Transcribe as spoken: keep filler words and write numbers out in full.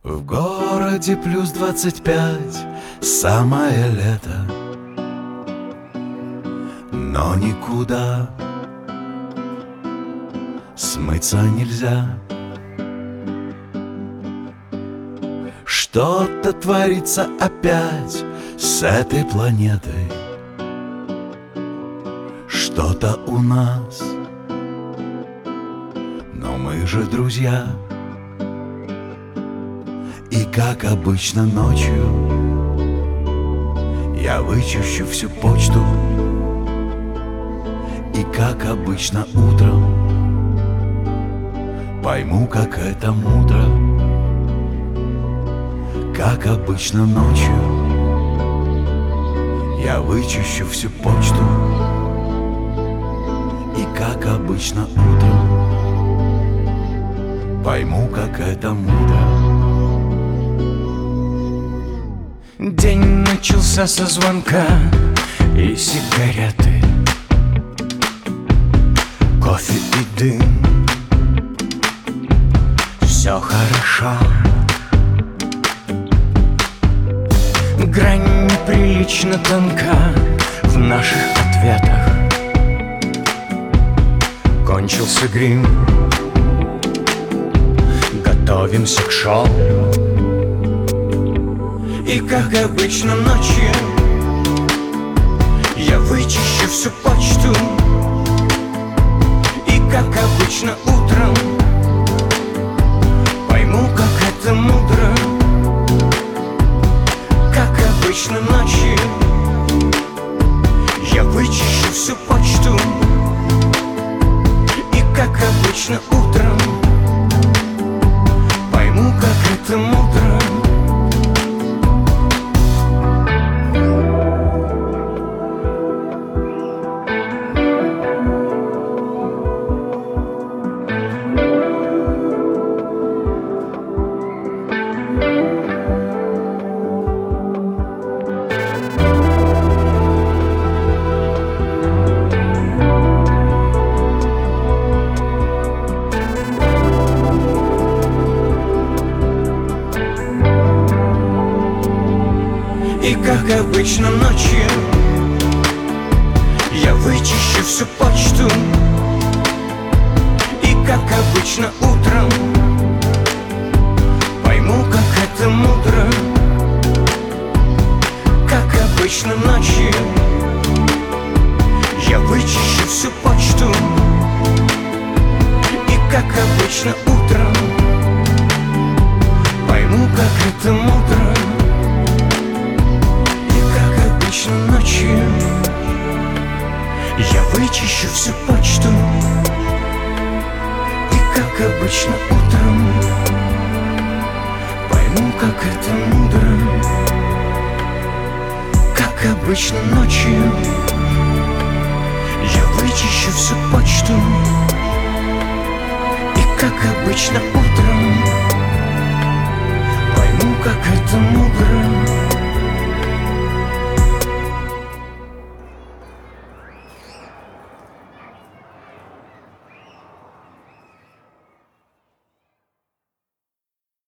В городе плюс двадцать пять, самое лето, но никуда смыться нельзя. Что-то творится опять с этой планетой, что-то у нас, но мы же друзья. И как обычно ночью я вычищу всю почту, и как обычно утром пойму, как это мудро. Как обычно ночью я вычищу всю почту, и как обычно утром пойму, как это мудро. День начался со звонка и сигареты, кофе и дым. Все хорошо. Грань неприлично тонка в наших ответах. Кончился грим, готовимся к шоу. И как обычно ночью я вычищу всю почту, и как обычно утром пойму, как это мудро. Как обычно ночью я вычищу всю почту, и как обычно утром пойму, как это мудро. И как обычно ночью я вычищу всю почту, и как обычно утром пойму, как это мудро. Как обычно ночью я вычищу всю почту, и как обычно утром пойму, как это мудро. Ночью я вычищу всю почту, и как обычно утром пойму, как это мудро. Как обычно ночью я вычищу всю почту, и как обычно утром пойму, как это мудро.